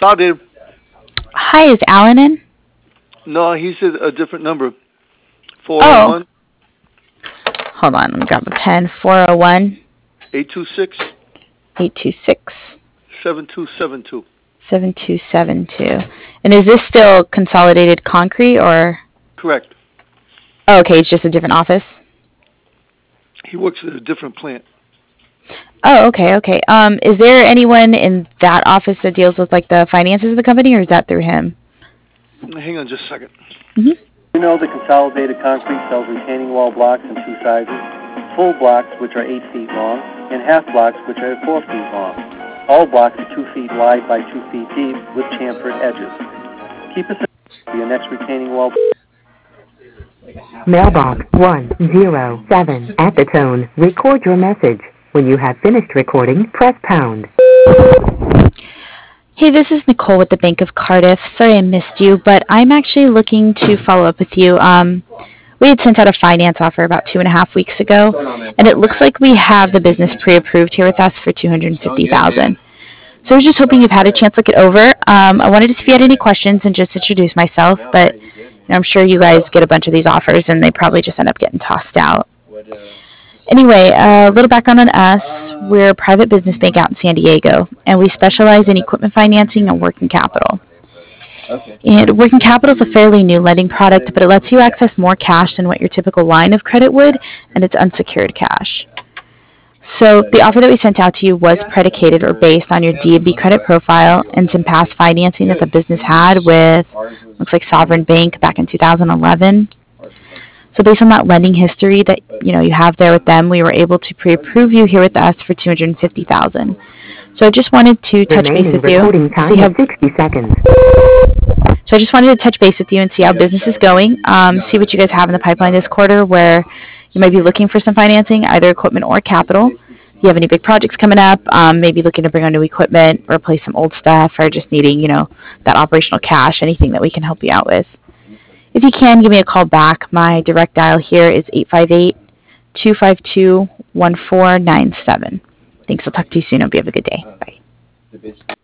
Consolidated. Hi, is Alan in? No, he said a different number. Oh, 401 hold on. Let me grab a pen. 401 826 826 7272. 7272. And is this still Consolidated Concrete or? Correct. Oh, okay, it's just a different office. He works at a different plant. Oh, okay, okay. Is there anyone in that office that deals with like the finances of the company, or is that through him? Hang on just a second. hmm You know the Consolidated Concrete sells retaining wall blocks in two sizes, full blocks which are 8 feet long, and half blocks which are 4 feet long. All blocks are 2 feet wide by 2 feet deep with chamfered edges. Keep us for your next retaining wall. Mailbox 107. At the tone, record your message. When you have finished recording, press pound. Hey, this is Nicole with the Bank of Cardiff. Sorry I missed you, but I'm actually looking to follow up with you. We had sent out a finance offer about 2.5 weeks ago, and it looks like we have the business pre-approved here with us for $250,000. So I was just hoping you've had a chance to look it over. I wanted to see if you had any questions and just introduce myself, but I'm sure you guys get a bunch of these offers, and they probably just end up getting tossed out. Anyway, a little background on us. We're a private business bank out in San Diego, and we specialize in equipment financing and working capital. And working capital is a fairly new lending product, but it lets you access more cash than what your typical line of credit would, and it's unsecured cash. So the offer that we sent out to you was predicated or based on your D&B credit profile and some past financing that the business had with, looks like Sovereign Bank back in 2011. So based on that lending history that you have there with them, we were able to pre-approve you here with us for $250,000. So I just wanted to touch base with you. See how 60 seconds. So I just wanted to touch base with you and see how business is going. See what you guys have in the pipeline this quarter, where you might be looking for some financing, either equipment or capital. If you have any big projects coming up, maybe looking to bring on new equipment, replace some old stuff, or just needing that operational cash, anything that we can help you out with. If you can, give me a call back. My direct dial here is 858-252-1497. Thanks. I'll talk to you soon. Hope you have a good day. Bye.